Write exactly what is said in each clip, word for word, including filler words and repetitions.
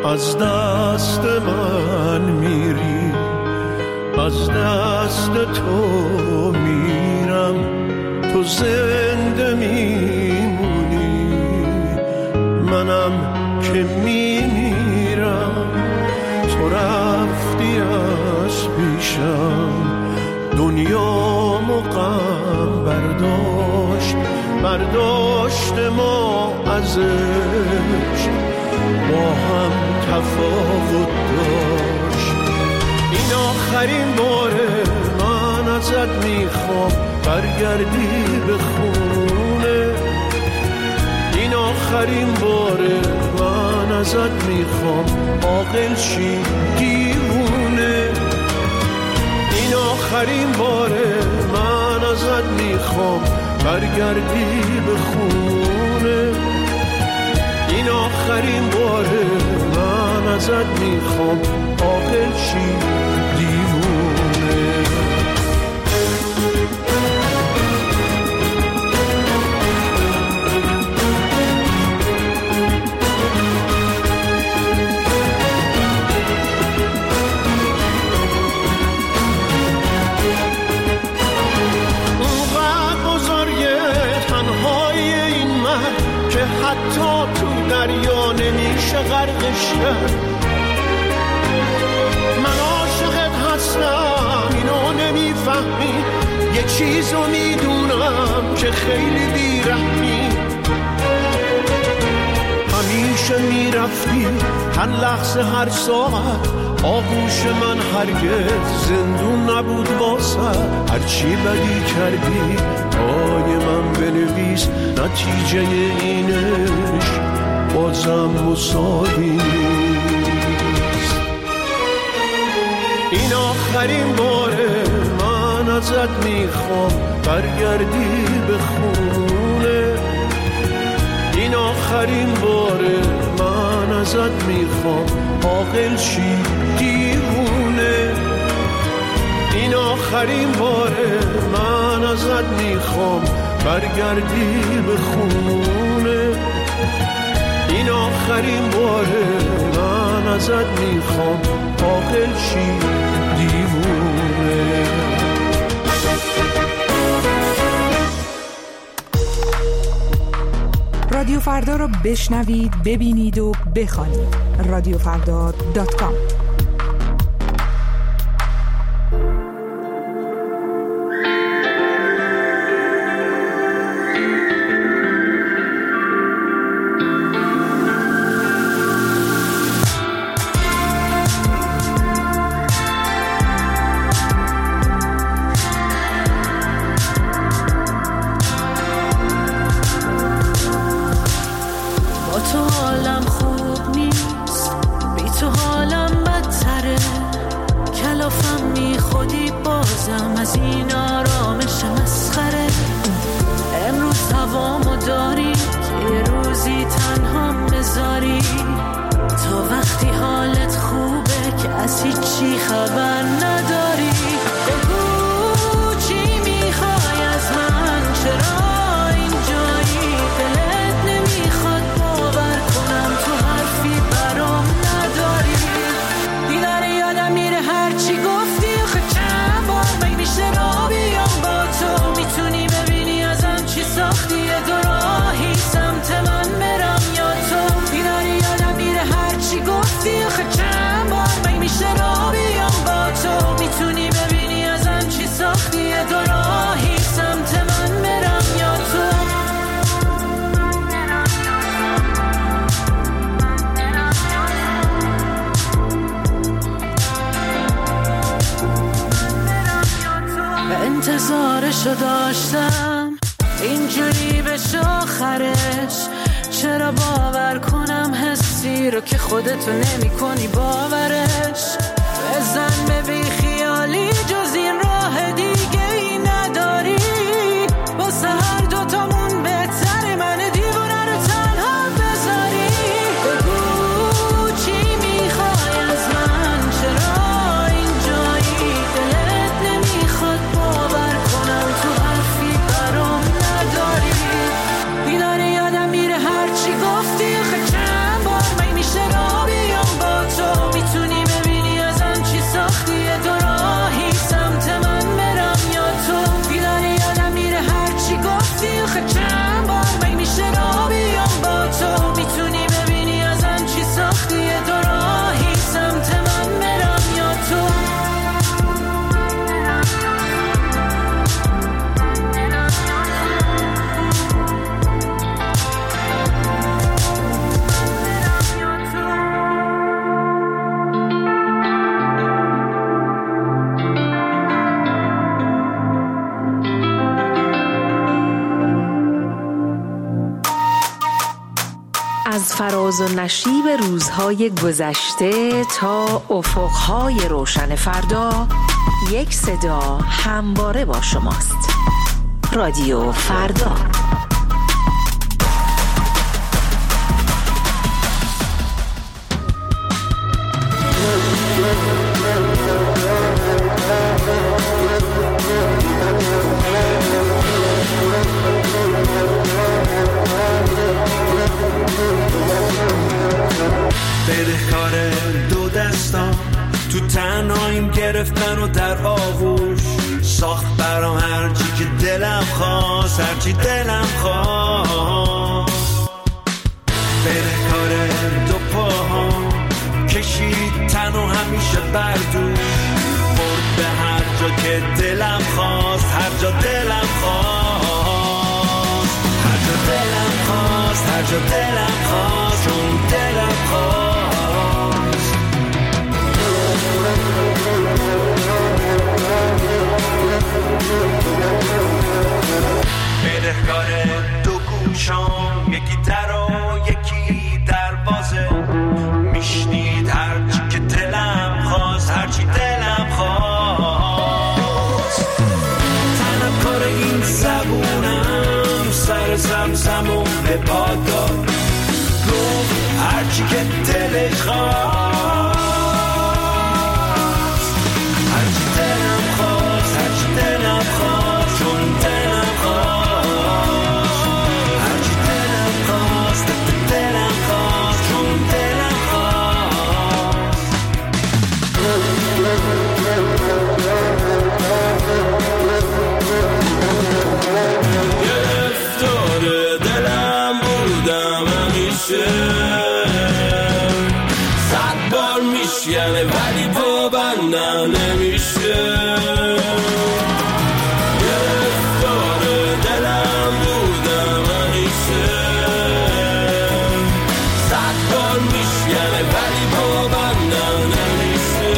از دست من میری، از دست تو میرم، تو زنده میمونی، منم که میمیرم. تو رفتی از پیشم، دنیامو غم برداشت، برداشت ما ازش، با هم تفاوت داشت. این آخرین باره من ازت میخوام برگردی به خونه، این آخرین باره من ازت میخوام عاقل شی دیوونه، این آخرین باره من ازت میخوام برگردی به خونه، این آخرین باره من ازت میخوام عاقل شی دیوونه. حتی تو دریا نمیشه غرقش کرد. من عاشقت هستم اینو نمیفهمی، یه چیزو میدونم که خیلی بیرحمی. همیشه میرفتی هر لحظه هر ساعت، آغوش من هرگز زندون نبود واسه. هرچی بدی کردی پای من بنویس، نتیجه اینش بازم مساوی نیست. این آخرین باره من ازت میخوام برگردی به خونه، این آخرین باره من ازت میخوام عاقل شی دیوونه، این آخرین باره من ازت میخوام برگردی به خونه، این آخرین باره من ازت میخوام عاقل شی دیوونه. رادیو فردا رو بشنوید، ببینید و بخوانید. رادیو فردا دات کام. انتظارشو داشتم اینجوری بشه آخرش، چرا باور کنم حسی رو که خودتو نمی کنی باورش. بزن به بی خیالی جز این راه دیگه ای نداری، واسه هر دوتامون بهتره من دیوونه رو تنها بذاری. بگو چی میخوای از من، چرا اینجایی، دلت نمیخواد باور کنم تو حرفی برام نداری. بیداره یادم میره هرچی گفتی، آخه چند بار من میشه را بیام فراز و نشیب روزهای گذشته تا افقهای روشن فردا، یک صدا همواره با شماست. رادیو فردا. بدهکار دو دستان تو تنهاییم گرفتن و در آغوش ساخت برام هرچی که دلم خواست، هرچی دلم خواست. بدهکار دو پاهام کشید تن و همیشه بردوش برد به هر جا که دلم خواست، هر جا دلم خواست، هر جا دلم خواست، هر جا دلم خواست، چون دلم خواست. بدهکار دو گوشام، یکی در و یکی دروازه، میشنید هرچی که دلم خواست، هرچی دلم خواست. تنم کار این زبونم سر زمزمو به پا داد، گفت هرچی که دلش خواست، هرچی دلم خواست، هرچی دلم خواست، چون دلم خواست، هرچی دلم خواست، دلم خواست، چون دلم خواست. گرفتار دلم بودم همیشه، صد بار میشکنه ولی پابندم نمیشه. گرفتار دلم بودم همیشه، صد بار میشکنه ولی پابندم نمیشه.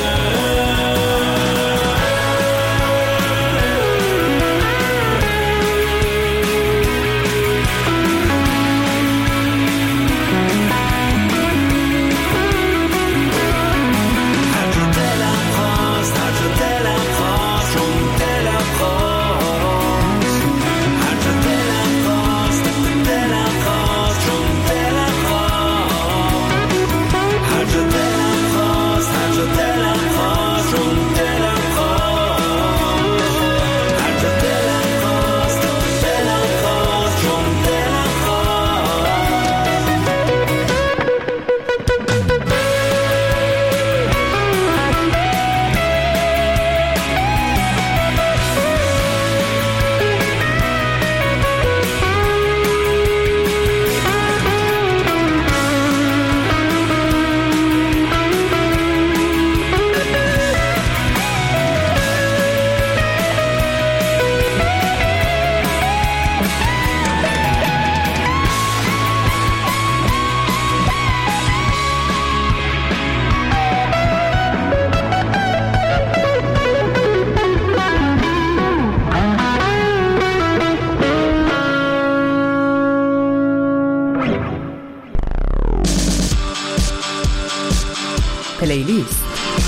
پلیلیست.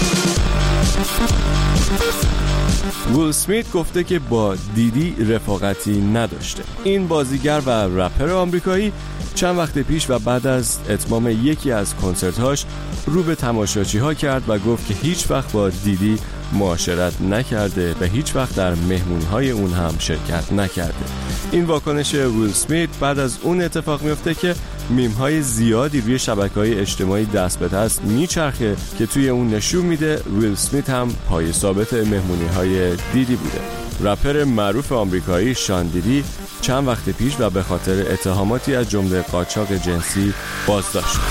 ویل اسمیت گفته که با دیدی رفاقتی نداشته. این بازیگر و رپر آمریکایی چند وقت پیش و بعد از اتمام یکی از کنسرت‌هاش رو به تماشاچی ها کرد و گفت که هیچ وقت با دیدی معاشرت نکرده و هیچ وقت در مهمون‌های اون هم شرکت نکرده. این واکنش ویل اسمیت بعد از اون اتفاق میفته که میم‌های زیادی روی شبکه‌های اجتماعی دست به دست میچرخه که توی اون نشون میده ویل اسمیت هم پای ثابت مهمونی‌های دیدی بوده. رپر معروف آمریکایی شان دیدی چند وقت پیش و به خاطر اتهاماتی از جمله قاچاق جنسی بازداشت شد.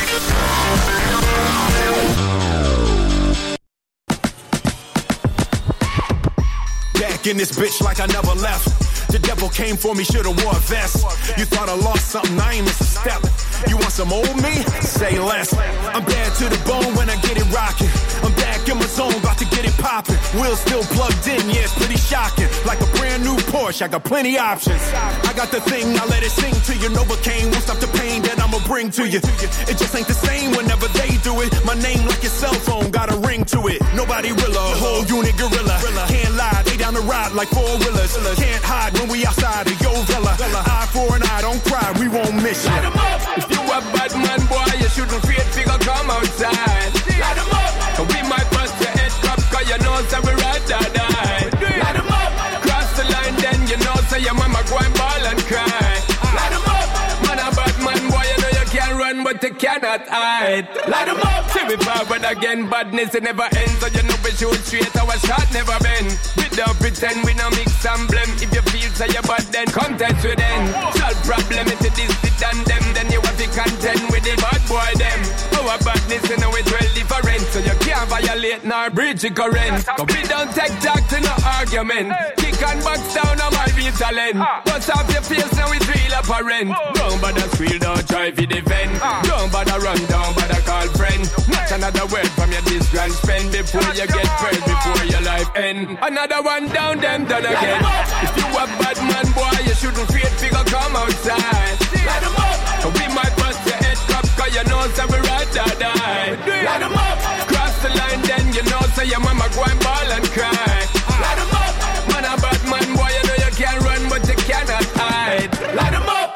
In this bitch like I never left. The devil came for me, should've wore a vest. You thought I lost something, I ain't miss a step. You want some old me? Say less. I'm bad to the bone when I get it rocking. I'm back in my zone, about to get it popping. Wheels still plugged in, yeah, it's pretty shocking. Like a brand new Porsche. Porsche, I got plenty options. I got the thing, I let it sing to you. Novocaine won't stop the pain that I'ma bring to you. It just ain't the same whenever they do it. My name like your cell phone, got a ring to it. Nobody real, a whole unit gorilla. Can't lie, they down the ride like four wheelers. Can't hide when we outside of your villa. Eye for an eye, don't cry, we won't miss you. Light 'em up. If you a bad man, boy, you shouldn't fear figure come outside. Light 'em up. We might bust your head cup, cause you know so we ride or die. Light 'em up. Cross the line, then you know so your mama go and ball and cry. Light 'em up. Man a bad man, boy, you know you can run, but you cannot hide. Light 'em up. See we forward again, badness it never ends, so you know we shoot straight, our shot never bend. We don't pretend we no mix and blame. If you feel so you bad, then come test with them. Solve problem if it is it and them, then you have to contend with the bad boy them. Our badness you know it's well different, so you can't violate nor breach the current. Cause we don't take talk to no argument. Kick and box down on my real talent. Bust off your face now it's real apparent. Don't bother squeal, don't try to defend. Don't bother run, don't bother call friend. Not another word from your this grand spend before you get first, before your life end. Another one down, them done again. If you a bad man, boy, you shouldn't fear figure come outside. Light 'em up. We might bust your head cup, cause you know so we ride or die. Light 'em up. Cross the line, then you know so your mama go and ball and cry. Light 'em up. Man a bad man, boy, you know you can run, but you cannot hide. Light 'em up.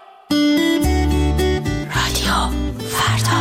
رادیو فردا.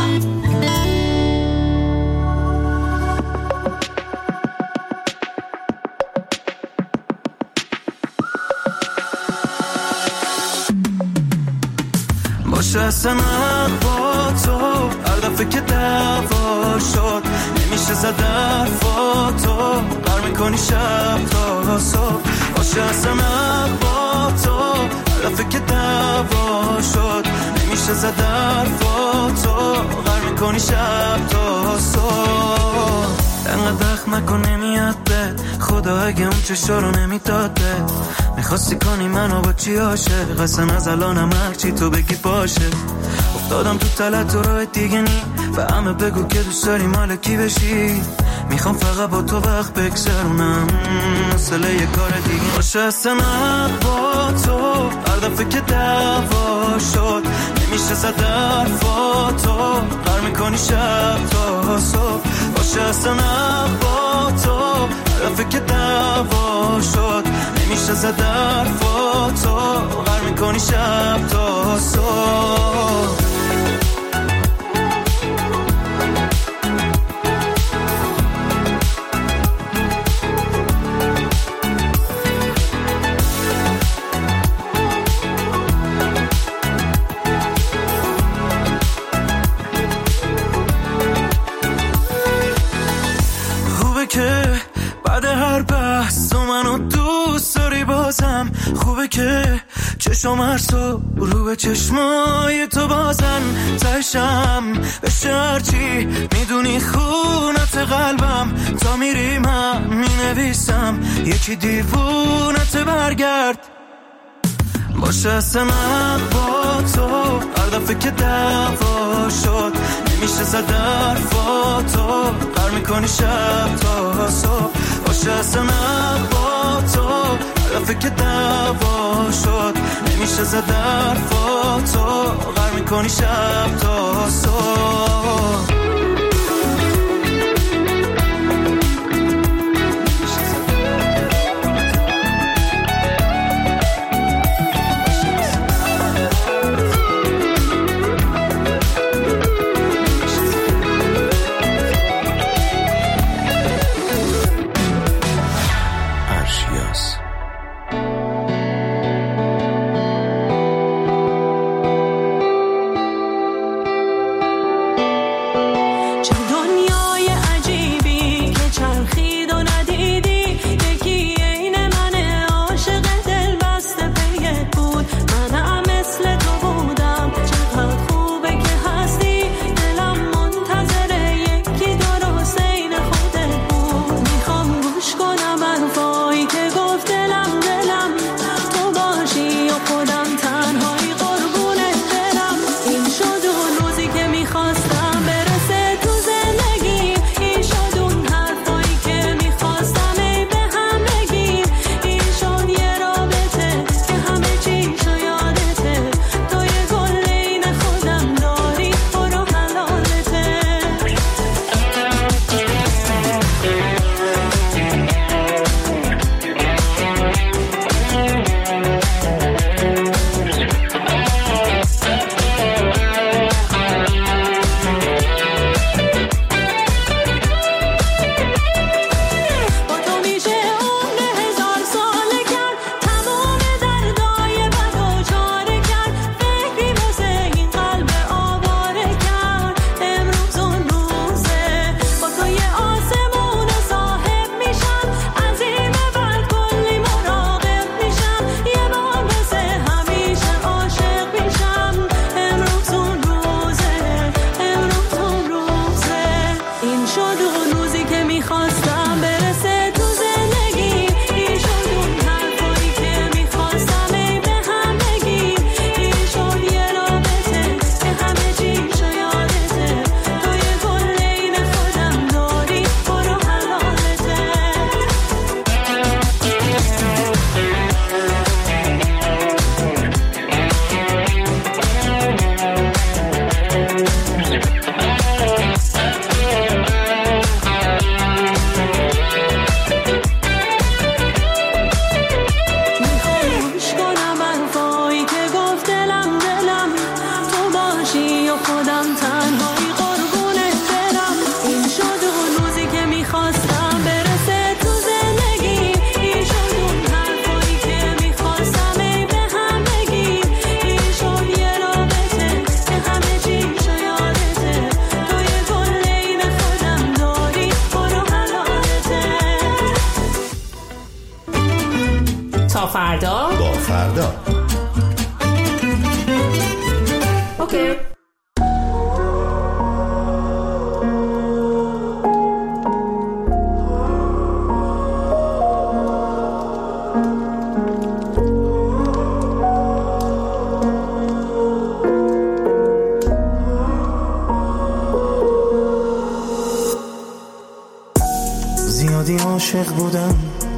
باشه اصلا با تو هر دفعه که دعوا شد نمیشه زد حرفا تو قرار میکنی شب تا صبح. باشه اصلا با تو هر دفعه که دعوا شد نمیشه زد حرفا تو قرار میکنی شب تا صبح. انقدر دخم نکن نمیاد بد خدا اگه اون چشا رو نمیداد بد میخواستی کنی منو با چی عاشق اصلا از الانم هرچی تو بگی باشه. افتادم تو تلت و راه دیگه نی و همه بگو که دوست داری مال کی بشی. میخوام فقط با تو وقت بگذرونم مسئله یه کار دیگه باشه. اصلا با تو هر دفعه که دعوا شد نمیشه زد حرفا تو قرار میکنی شب تا صبح. باشه اصلا با تو هر دفعه که دعوا شد نمیشه زد حرفا تو قرار میکنی شب تا صبح. که بعد هر بحث تو منو دوست داری بازم خوبه که چشم هر صبح رو به چشمای تو بازن تشم بشه هرچی میدونی خونت قلبم تا میری من مینویسم یکی دیوونت برگرد. باشه اصلا با تو هر دفعه که دعوا شد نمیشه زد حرفا تو قرار میکنی شب تا صبح. باشه اصلا با تو هر دفعه که دعوا شد نمیشه زد حرفا تو قرار میکنی شب تا صبح. فردا با فردا. اوکی. زیادی عاشق بودم،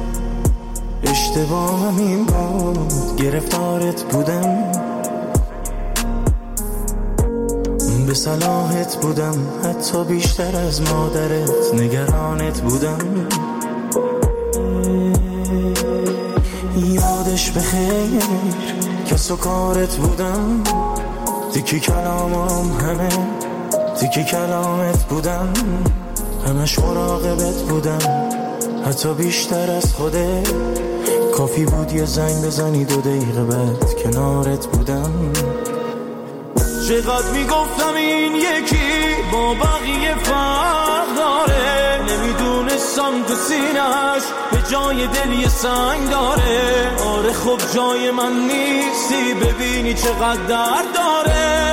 اشتباهم این بود، گرفتارت بودم، به صلاحت بودم، حتی بیشتر از مادرت نگرانت بودم. یادش بخیر کس و کارت بودم، تیکی کلامم همه تیکی کلامت بودم، همش مراقبت بودم، حتی بیشتر از خوده. کافی بود یه زنگ بزنی دو دقیقه بعد کنارت بودم. چقدر میگفتم این یکی با بقیه فرق داره، نمیدونستم تو سینه‌اش به جای دل یه سنگ داره. آره خب جای من نیستی، ببینی چقدر درد داره.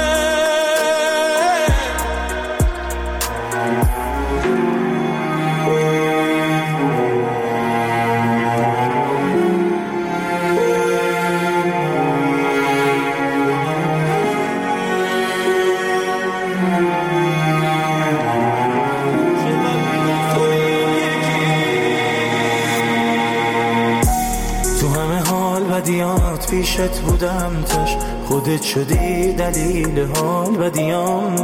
بدیات پیشت بودم، تش خودت شدی دلیل حال بدیام.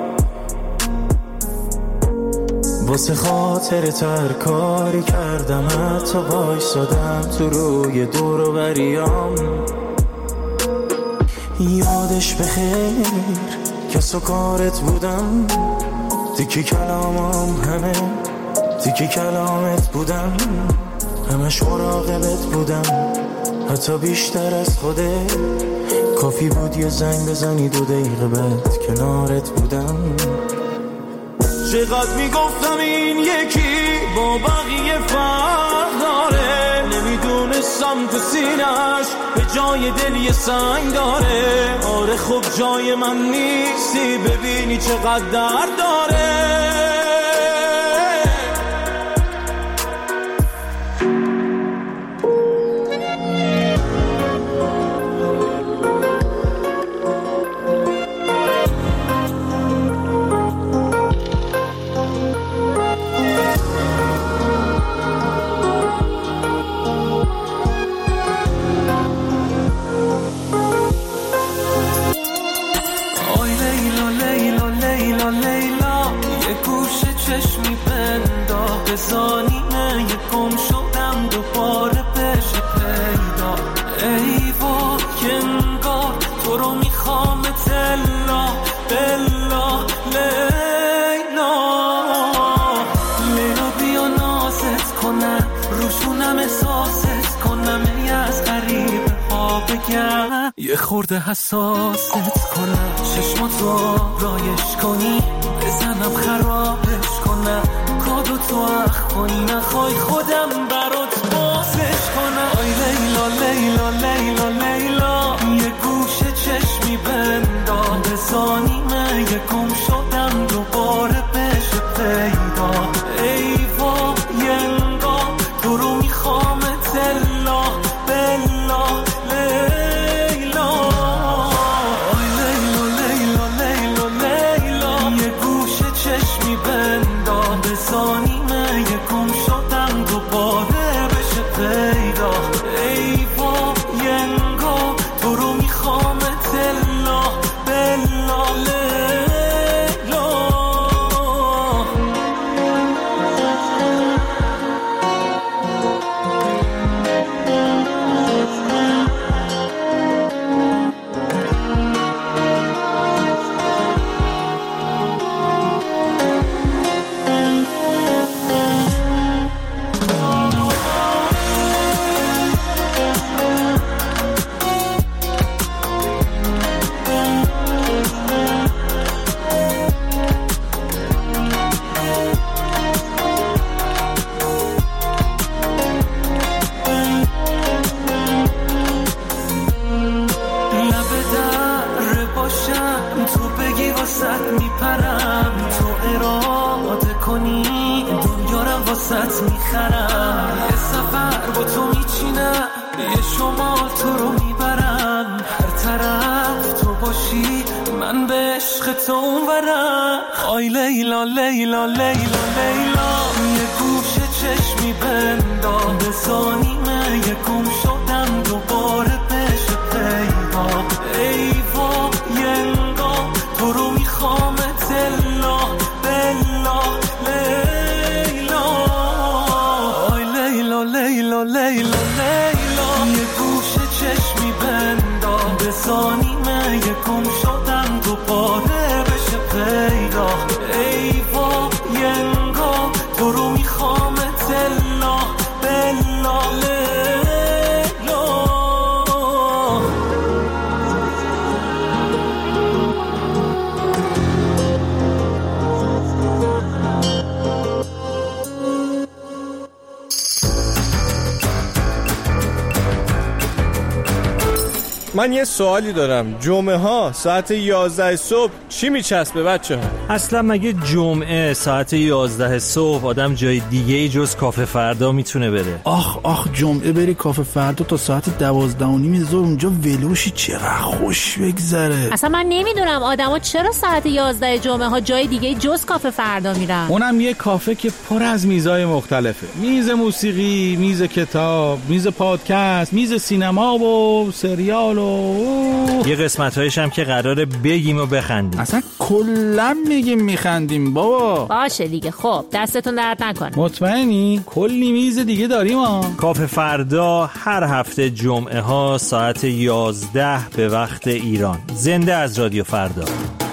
واسه خاطر تر کاری کردم، حتی وایسادم تو روی دور و بریام. یادش بخیر کس و کارت بودم، تیکی کلامم همه تیکی کلامت بودم، همش مراقبت بودم، حتی بیشتر از خوده. کافی بود یه زنگ بزنی دو دقیقه بعد کنارت بودم. چقدر میگفتم این یکی با بقیه فرق داره، نمیدونستم تو سینه‌اش به جای دل یه سنگ داره. آره خب جای من نیستی، ببینی چقدر درد داره. زانیمه یکم شدم دوباره بشه پیدا. ای با کنگار تو رو میخوام تلا بلا لیلا. لیلا بیا نازت کنم، روشونم احساست کنم، ای از غریبه ها بگم، یه خورده حساست کنم، چشماتو رایش کنی، بزنم خرابش کنم، کادو تو اخ کنی، نخوای خودم برات بازش کنم. آی لیلا لیلا لیلا لیلا، یه گوشه چشمی بندا، بزانیمه یکم شدم دوباره بشه پیدا. ای با ینگا تو رو میخوام تلا بلا لیلا. آی لیلا لیلا لیلا لیلا، یه گوشه چشمی بندا، بزانیمه یکم شدم دوباره واسط میخرم، یه سفر با تو میچینم، یه شمال تو رو میبرم، هر طرف تو باشی من به عشق تو اونورم. آی لیلا لیلا لیلا لیلا، یه گوشه چشمی بندام، به ثانیمه یه گم شدم دوباره بشه پیدا. ای وا یه انگام تو رو میخوام تلا بلا لیلا. آی لیلا لیلا لیلا لیلا، یه گوشه چشمی بندام، به ثانیمه یه گم شدم دوباره بشه پیدا. ای وا یه انگام تو رو میخوام تلا بلا لیلا. من یه سوالی دارم، جمعه ها ساعت یازده صبح چی میچسبه بچه ها؟ اصلا مگه جمعه ساعت یازده صبح آدم جای دیگه ای جز کافه فردا میتونه بره؟ آخ آخ جمعه بری کافه فردا تا ساعت دوازده و نیم ظهر اونجا ولوشی، چقدر خوش بگذره. اصلا من نمیدونم آدما چرا ساعت یازده جمعه ها جای دیگه جز کافه فردا میرن. اونم یه کافه که پر از میزای مختلفه، میز موسیقی، میز کتاب، میز پادکست، میز سینما و سریال و یه قسمت‌هایش هم که قراره بگیم و بخندیم. اصلا کلا میگیم میخندیم بابا. باشه دیگه، خب دستتون درد نکنه. مطمئنی؟ کلی میز دیگه داریم ها. کافه فردا هر هفته جمعه ها ساعت یازده به وقت ایران، زنده از رادیو فردا.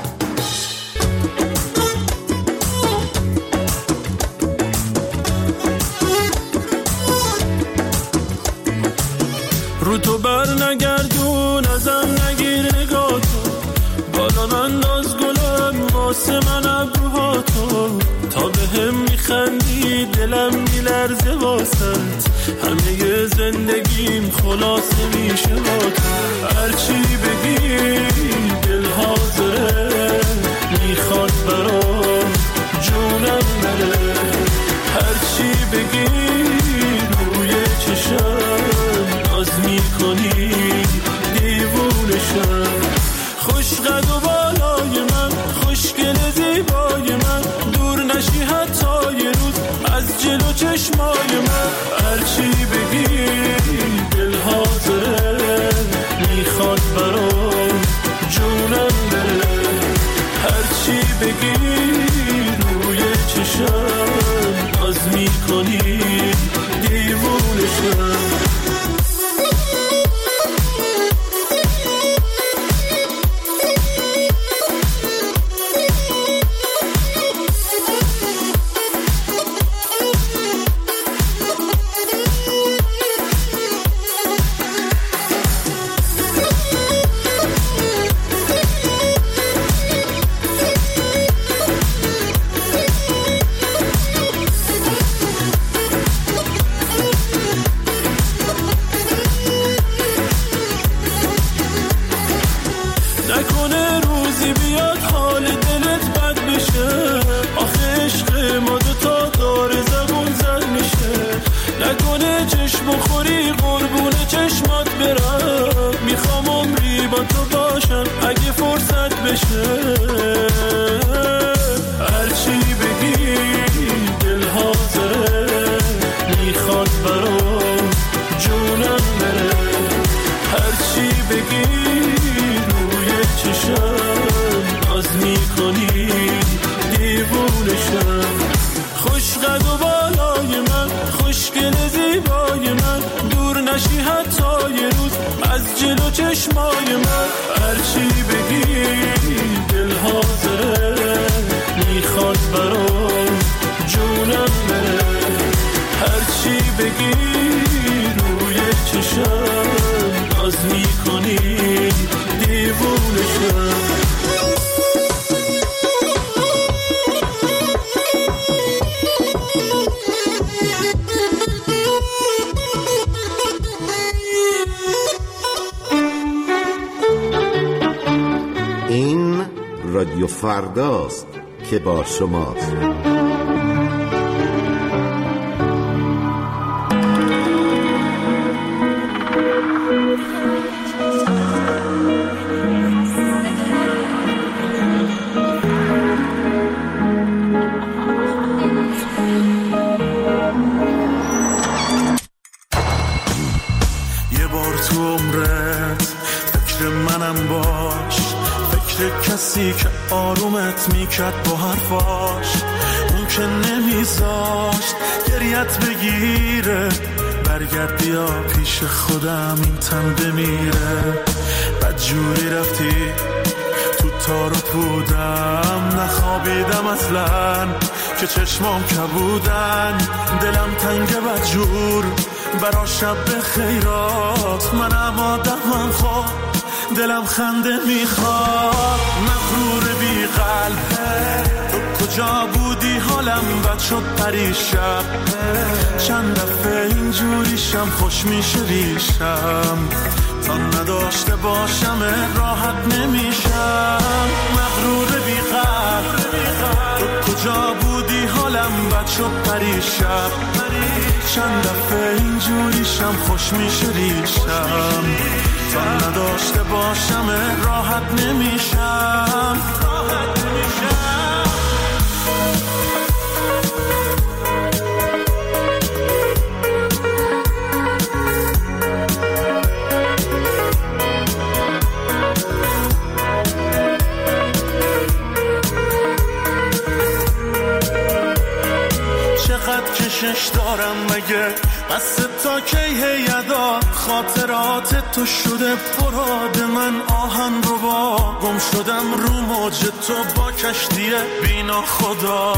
رو تو بر نگردون ازم نگیر نگاه تو، بالا انداز گلم واسه من ابروها تو، تا به هم میخندی دلم میلرزه واسط، همه زندگیم خلاصه میشه با تو. هرچی بگی دل حاضره، میخواد برام جونم بره، هرچی بگی روی چشم ناز میکنی دیوونشم. خوش قد و بالای من، خوشگل زیبای من، دور نشی حتی یه روز از جلو چشمای من. هرچی بگی دل حاضره، میخواد برام جونم بره، هرچی بگی روی چشم ناز میکنی دیوونشم. نکنه روزی بیاد حال دلت بد بشه، آخه عشق ما دوتا داره زبون زد میشه. نکنه چشم خوری قربون چشمات برم، میخوام عمری با تو باشم اگه فرصت بشه. هرچی بگی دل حاضره، میخواد برام جونم بره، هرچی بگی چشم ناز میکنی دیوونشم. خوش قد و بالای من، خوشگل زیبای من، دور نشی حتی یه روز از جلو چشمای من. هرچی بگی دل حاضره، میخواد برام جونم بره، هرچی بگی روی چشم ناز میکنی دیوونشم. این رادیو فرداست که با شماست. کسی که آرومت میکرد با حرفاش، اون که نمیذاشت گریت بگیره. برگرد بیا پیش خودم این تن بمیره. بدجوری رفتی تو تاروت بودم، نخوابیدم اصلا که چشمام کبودن. دلم تنگ بدجور برا شب خیرات، منم آدمم خود دلم خنده میخواد. مغرور بی قلب تو کجا بودی؟ حالم بد شد پریشب. چند دفعه اینجوریشم خوش میشه ریشم، تا نداشته باشم راحت نمیشم. مغرور بی قلب تو کجا بودی؟ حالم بد شد پریشب. چند دفعه اینجوریشم خوش میشه ریشم، تا نداشته باشم راحت نمیشم. راحت نمیشم. کشش دارم مگه بس تا کی هیدا؟ خاطرات تو شده پراد من آهن رو با. گم شدم رو موج تو با کشتی بینا خدا.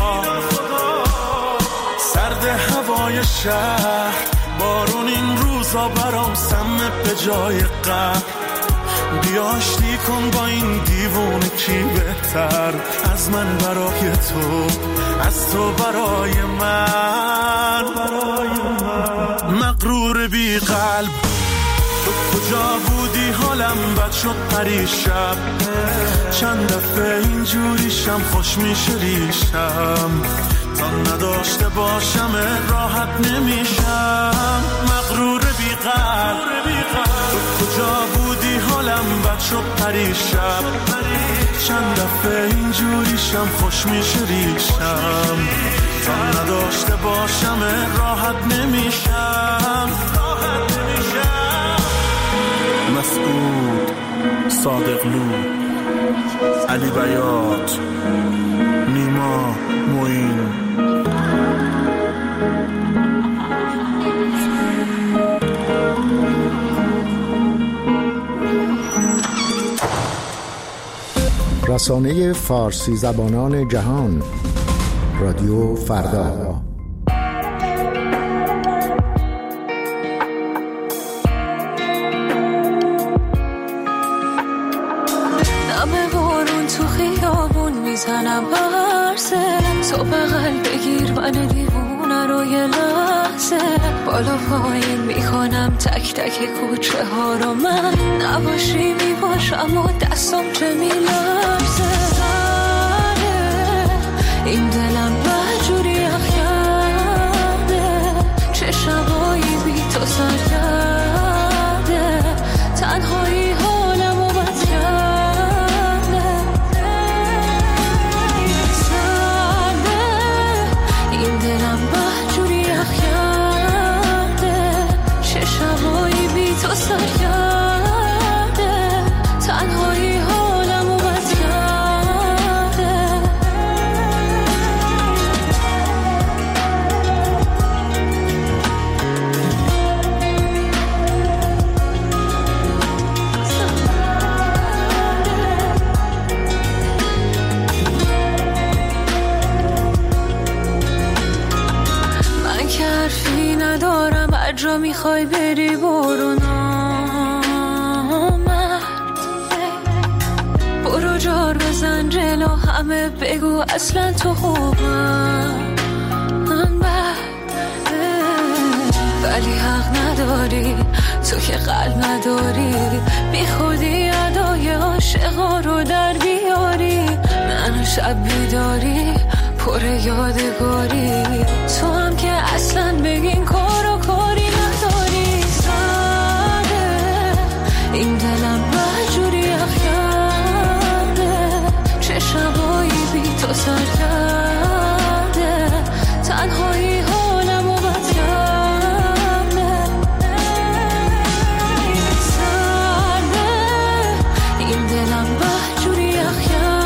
سرد هوای شهر بارون این روزا برام سمه به جای قهر. بیا آشتی کن با این دیوونه، کی بهتر از من برای تو، از تو برای من. برای من مغرور بی قلب تو کجا بودی؟ حالم بد شد پریشب. چند دفعه اینجوریشم خوش میشه ریشم، تا نداشته باشم راحت نمیشم. مغرور بی قلب تو کجا بودی؟ حالم بد شد پریشب. چند دفعه اینجوریشم خوش میشه ریشم، تا نداشته باشم راحت نمیشم. راحت نمیشم. مسعود صادقلو، علی بیات، نیما معین. رسانه فارسی زبانان جهان، رادیو فردا. نم بارون تو خیابون میزنم برسه، تو بغل بگیر من دیوونه رو یه لحظه. بالا پایین میخوانم تک تک کوچه ها رو، من نباشی میباشم و دستم چه میلرزه. این دلم بجوری اخ کرده، چه شبایی بی تو سر کرده. تنهایی حالمو بد کرده، سرده. این دلم بجوری اخ کرده، چه شبایی بی تو سر کرده. تنهایی حالمو بد کرده. من که حرفی ندارم، هر جا میخوای بری برو. برو جار بزن جلو همه، بگو اصلا تو خوبم من بد. ولی حق نداری تو که قلب نداری، بی خودی ادای عاشقا رو در بیاری. منو شب بیداری پر یادگاری، تو هم که اصلا بگین کار و کاری نداری. ساده این دلم بجوری اخ کرده، چه شبایی بی تو سر کرده. تنهایی حالمو بد کرده، سرده این دلم بجوری اخ کرده.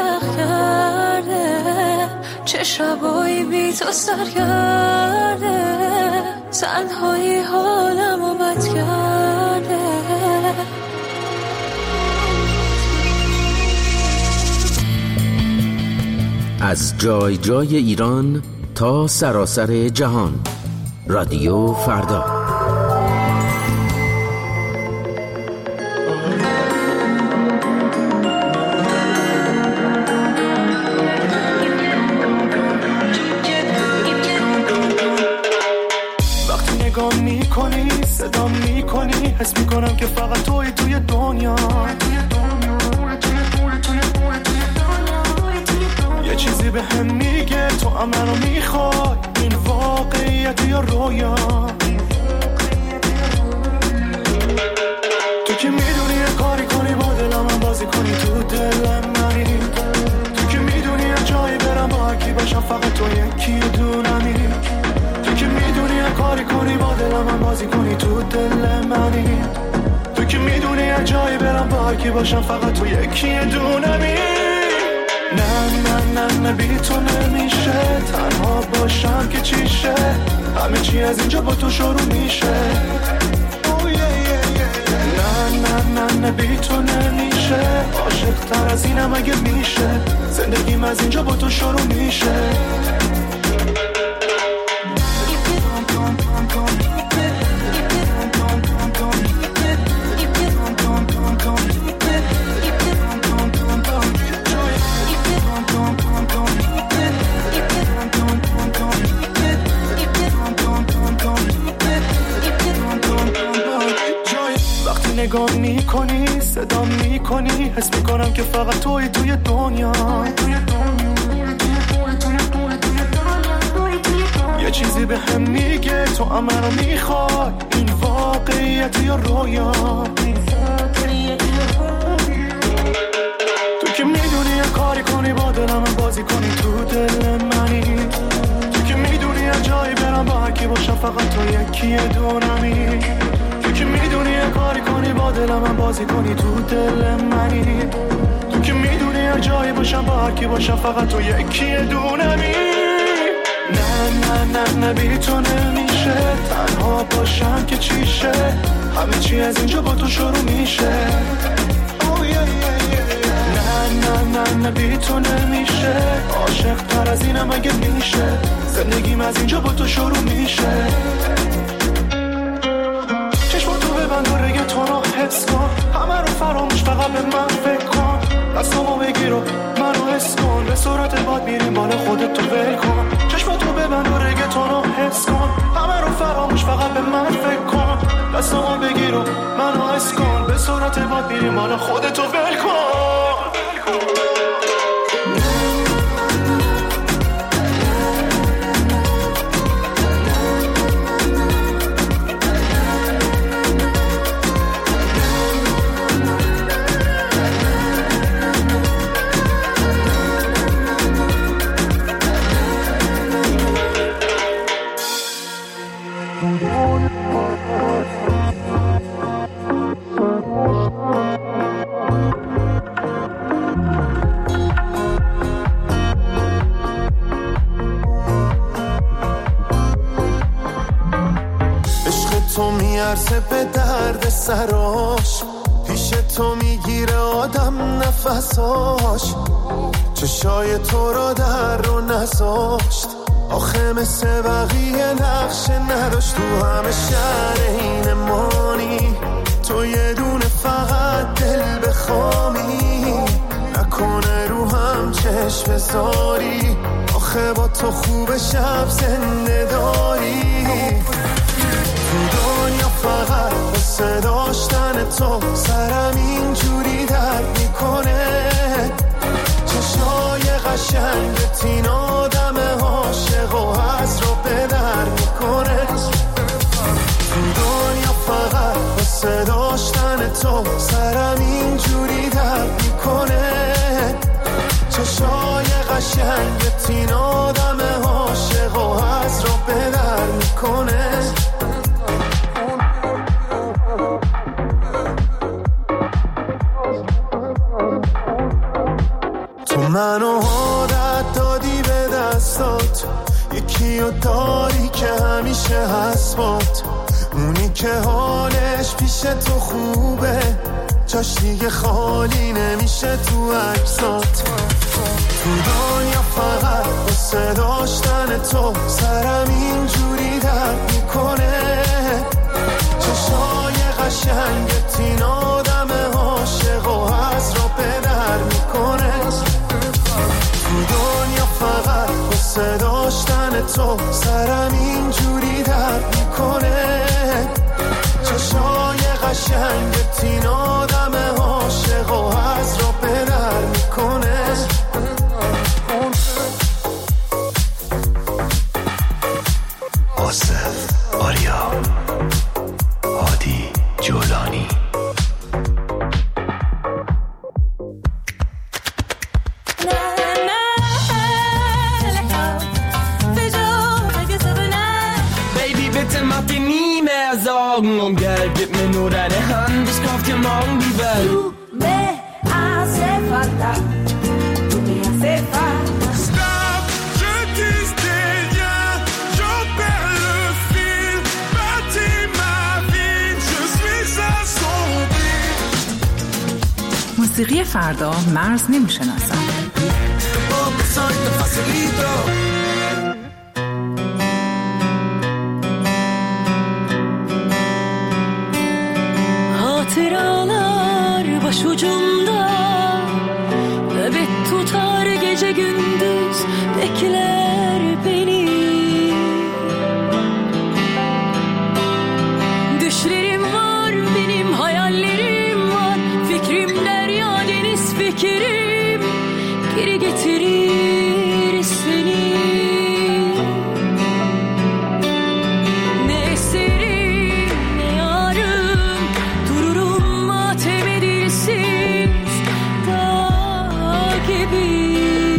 غرق کرده، چه شبایی بی تو سرگرده، تنهایی حالمو بد کرده. از جای جای ایران تا سراسر جهان، رادیو فردا. وقتی نگاه میکنی صدا میکنی، حس میکنم که فقط توی توی دنیا. یه چیزی به هم میگه تو هم منو میخوای، این واقعیت یا رویا. تو که میدونی یه کاری کنی با دلم من بازی کنی تو دلم منی. تو که میدونی یه جایی برم با هرکی باشم فقط تو یکی دونمی. تو که میدونی یه کاری کنی با دلم من بازی کنی تو دل منی. تو که میدونی یه جایی برم با هرکی باشم فقط تو یکی دونمی. نه نه نه نه بی تو نمیشه، تنها باشم که چیشه، همه چی از اینجا با تو شروع میشه. نه نه نه نه بی تو نمیشه، عاشق تر از اینم اگه میشه، زندگیم از اینجا با تو شروع میشه. نگاه میکنی صدا میکنی، حس میکنم که فقط توی توی دنیا. یه چیزی به هم میگه تو هم منو میخوای، این واقعیت یا رویا. تو که میدونی یه کاری کنی با دلم من بازی کنی تو دل منی. تو که میدونی یه جایی برم با هرکی باشم فقط تو یکی دونمی. تو که میدونی یه کاری کنی با دلم من بازی کنی تو دل منی. تو که میدونی یه جایی باشم با هرکی باشم فقط تو یکی دونمی. نه نه نه نه بی تو نمیشه، تنها باشم که چیشه، همه چی از اینجا با تو شروع میشه. نه نه نه نه بی تو نمیشه، عاشق تر از اینم اگه میشه، زندگیم از اینجا با تو شروع میشه. چشماتو ببند و رگ تو رو حس کن، همه رو فراموش فقط به من فکر کن. دستامو بگیر و منو حس کن، به صورت باد میریم بالا خودت تو ول کن. چشماتو ببند و رگ تو رو حس کن، همه رو فراموش فقط به من فکر کن. دستامو بگیر و منو حس کن، به صورت باد میریم بالا خودت تو ول کن. تو میارزه به درد سراش، پیش تو میگیره آدم نفساش. چشای تو رو در رو نذاشت، آخه مثل بقیه نقش نداشت. تو همه شهر این مانی، تو یه دونه فقط دل بخوامی. نکنه رو هم چشم بذاری، آخه با تو خوب شب زنده داری. تو دنیا فقط بسه داشتن تو، سرم اینجوری درد میکنه. چشای قشنگت این آدم عاشق و از رو به در میکنه. تو دنیا فقط بسه داشتن تو، سرم اینجوری درد میکنه. چشای قشنگت این آدم عاشق و از رو به در میکنه. منو عادت دادی به دستات، یکی رو داری که همیشه هست بات، اونی که حالش پیش تو خوبه، جاش دیگه خالی نمیشه تو عکسات. تو دنیا فقط واسه داشتن تو سرم اینجوری درد میکنه، چشای قشنگت این آدم عاشق و از را پدر میکنه. تو دنیا فقط واسه داشتن تو سرم اینجوری درد میکنه، چشای قشنگت این آدم عاشق و از را پدر میکنه. آصف آریا هادی جولانی. Augen und Geld, gib mir nur deine Hand, ich kauf dir morgen die Welt. Du me hace falta, tu me hace falta. Stop, je disais rien, j'en perds le fil, bâtis ma vie, je suis assombri. موسیقی فردا مرز نمیشناسد. Hatıralar başucumda, nöbet tutar gece gündüz, bekler beni. Düşlerim var, benim hayallerim var, fikrim derya deniz fikrim, geri getirir seni. Ne eserim ne yarım, dururum matem edilsiz dağ gibi.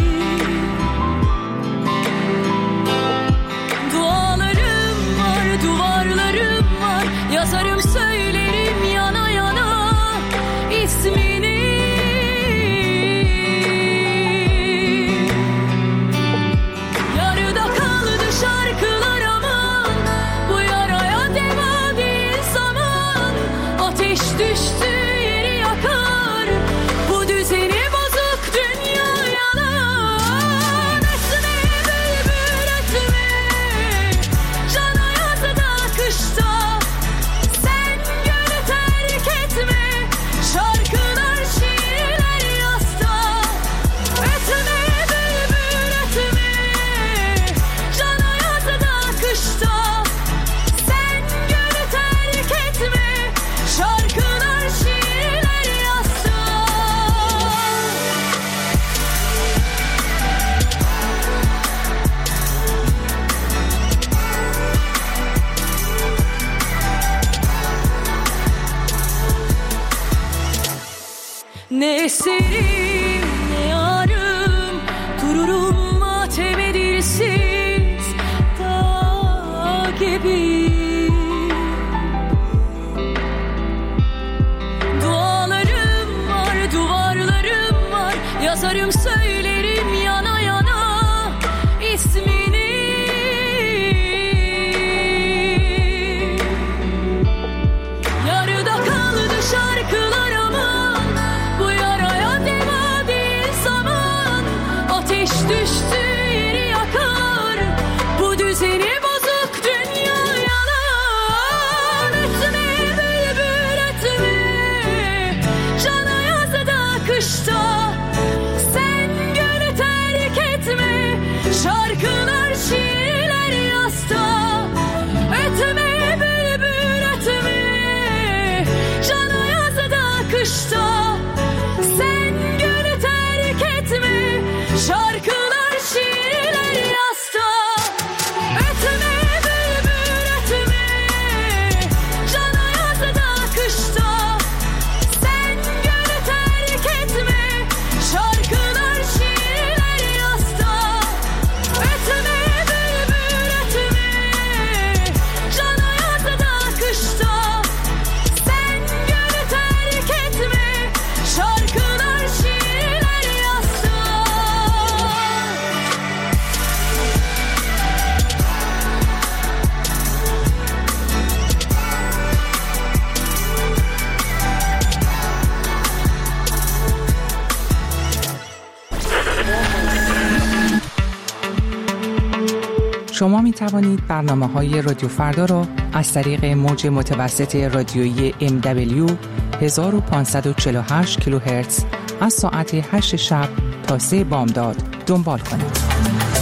Dualarım var, duvarlarım var, yazarım söylerim yana yana ismini. Yarıda kaldı şarkılar aman, bu yaraya deva değil zaman. Ateş düştü yeri yakar, bu düzeni bozuk dünya yalan. Etme bülbül etme, cana yazıda kışta, sen gönlü terk etme, şarkılar şiirler yasta. Etme bülbül etme, cana yazıda kışta, sen gönlü terk etme, şarkılar şiirler yasta. Ne eserim ne yarım, dururum matem edilsiz dağ gibi. Dualarım var, duvarlarım var, yazarım söylerim yana yana ismini. Yarıda kaldı şarkılar aman, bu yaraya deva değil zaman. Ateş düştü yeri yakar, bu düzeni bozuk dünya yalan. Etme bülbül etme, cana yazıda kışta, sen gönlü terk etme, şarkılar şiirler yasta. Etme bülbül etme, cana yazıda kışta, sen gönlü terk etme, şarkılar şiirler شما می توانید برنامه‌های رادیو فردا را از طریق موج متوسط رادیویی ام دبلیو هزار و پانصد و چهل و هشت کیلوهرتز از ساعت هشت شب تا سه بامداد دنبال کنید.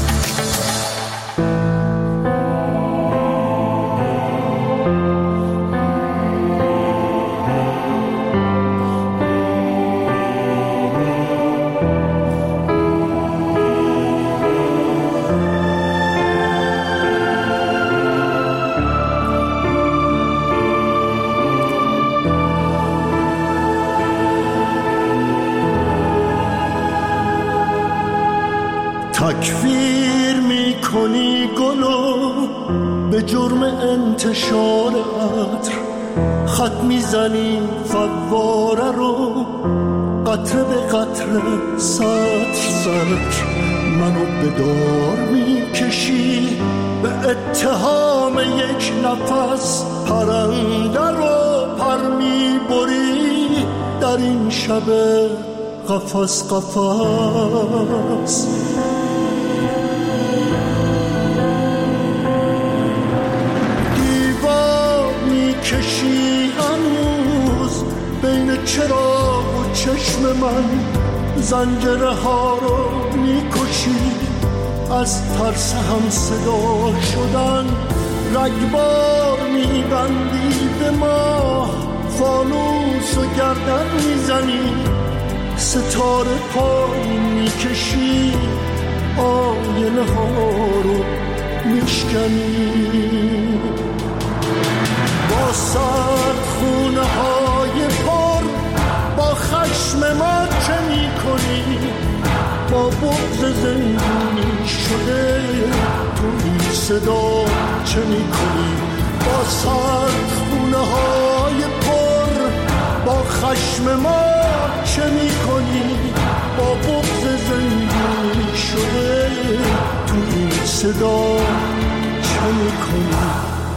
تکفیر میکنی گلو به جرم انتشار عطر، خط میزنی فواره رو قطره به قطره سطر سطر، منو به دار میکشی به اتهام یک نفس، پرنده رو پر میبری در این شب قفس قفس. کشی هنوز بین چراغ و چشم من، زنجره ها رو میکشی از ترس هم صدا شدن، رگبار میبندی به ما، فانوس و گردن میزنی، ستاره پایین میکشی، آینه ها رو میشکنی. با سرد خونه های پر با خشم ما چه می کنی؟ با بغض زندونی شده تو این صدا چه می کنی؟ با سرد خونه های پر با خشم ما چه می کنی؟ با بغض زندونی شده تو این صدا چه می کنی؟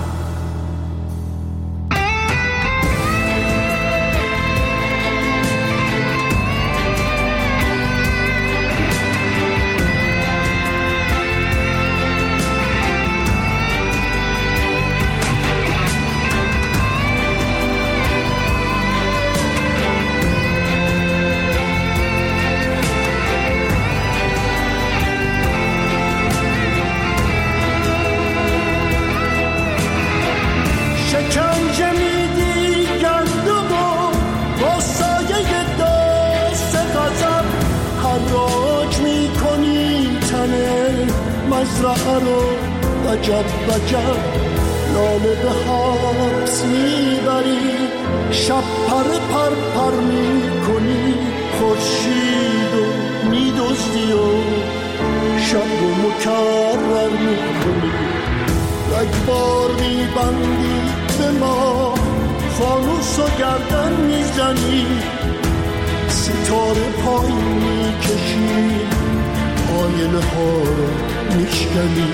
مزرعه رو وجب وجب لاله به حبس میبری، شب پر پر پر میکنی، خورشید و میدزدی و شب رو مکرر میکنی، رگبار میبندی به ما، فانوس و گردن میزنی، ستاره پایین میکشی، آینه ها رو میشکنی.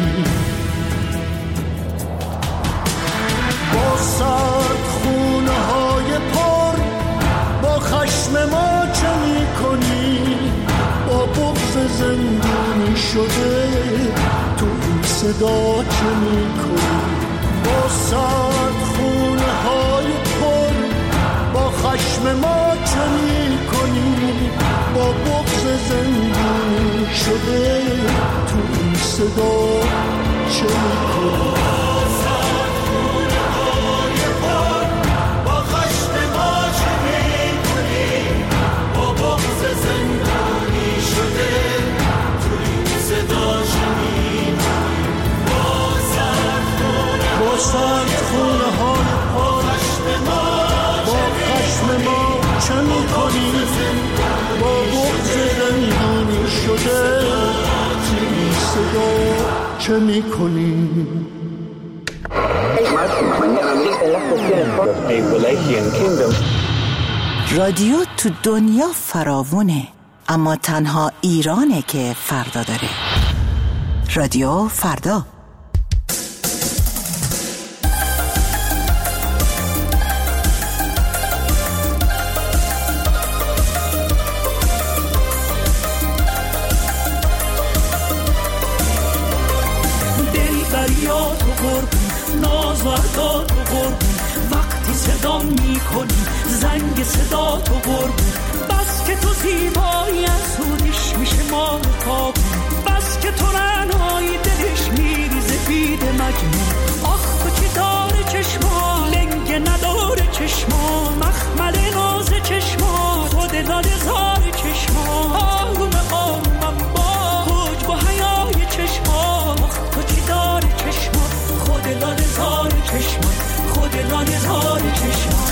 با سرد خونه های پر با خشم ما چه میکنی؟ با بغض زندونی شده تو این صدا چه میکنی؟ با سرد خونه های پر با خشم ما چه میکنی؟ با بغض زندونی شده تو این صدا چه میکنی؟ با سرد خونه های پر با خشم ما چه میکنی؟ با بغض زندونی شده این صدا چه میکنی؟ رادیو تو دنیا فراوونه، اما تنها ایرانه که فردا داره. رادیو فردا. قربون، ناز و ادا تو قربون، وقتی صدا میکنی زنگ صدا تو قربون، بس که تو زیبایی از سودش میشه ما کابون، بس که تو رنایی دلش میریزه بید مجنون. آخ تو چی داره چشما لنگه نداره چشما، مخمل ناز چشما خود داده زار چشما، آروم آرومم با حجب و حیای چشما. آخ تو چی داره چشما خود داده زار چشما، خود داده زار چشما.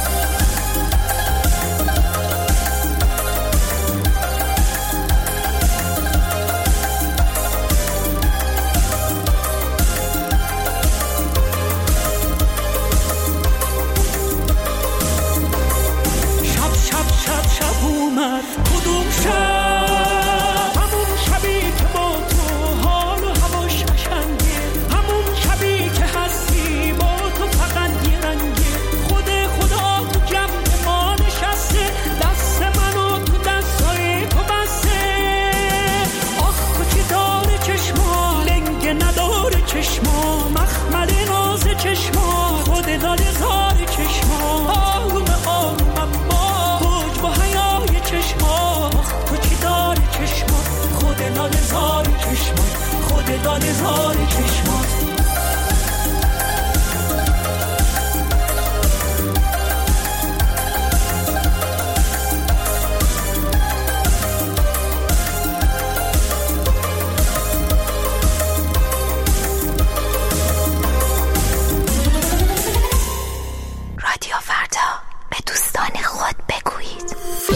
کدوم شب همون شبی که با تو حال و هواش قشنگه، همون شبی که هستی با تو فقط یه رنگه، خود خدا تو جمع ما نشسته، دست منو تو دستای تو بسته. آخ تو چی داره چشما لنگه نداره چشما، مخمل ناز چشما خود داده زار چشما، آروم آرومم با حجب و حیای چشما. تو چی داری چشما خود داده زار چشما، خود داده زار چشما. رادیو فردا، به دوستان خود بگویید.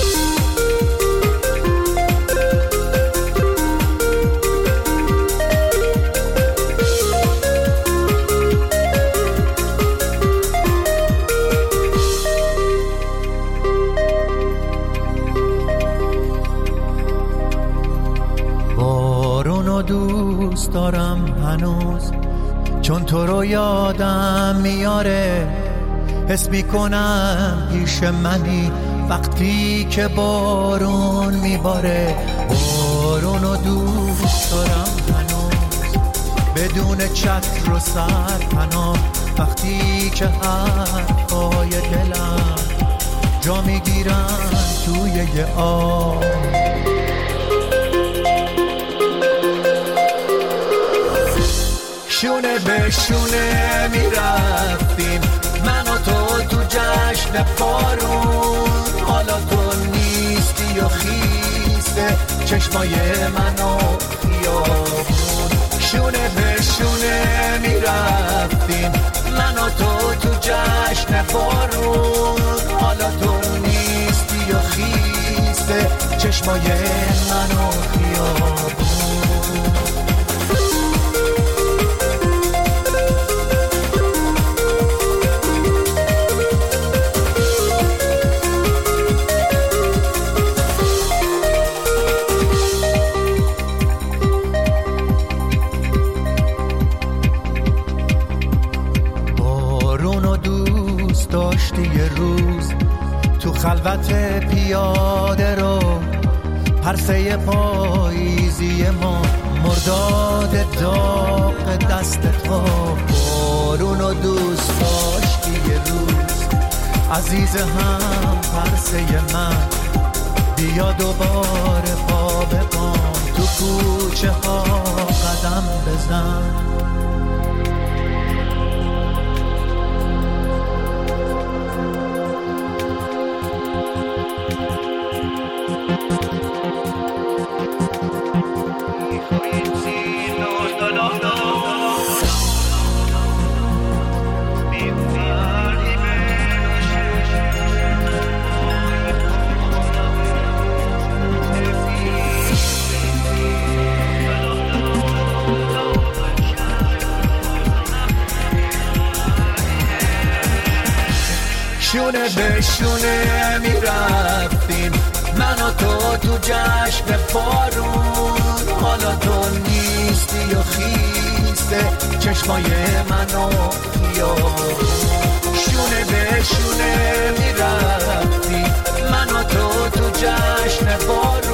بارونو دوست دارم هنوز، چون تو رو یادم میاره، حس میکنم پیش منی وقتی که بارون میباره. بارونو دوست دارم هنوز، بدون چتر و سرپناه، وقتی که حرفای دلم جا میگیرن توی یه آب. شونه به شونه میرفتیم من و تو تو جشن بارون، حالا تو نیستی و خیسته چشمای من و خیابون. شونه به شونه میرفتیم من و تو تو جشن بارون، حالا تو نیستی و خیسته چشمای من و خیابون. یه روز تو خلوت پیاده رو، پرسه پاییزی ما، مرداد داغ دست تو. بارونو دوست داشتی یه روز عزیز هم پرسه من، بیا دوباره پا به پام تو کوچه ها قدم بزن. شونه به شونه میرفتیم من و تو تو جشن بارون، حالا تو نیستی و خیسته چشمای من و خیابون. شونه به شونه میرفتیم من و تو تو جشن بارون،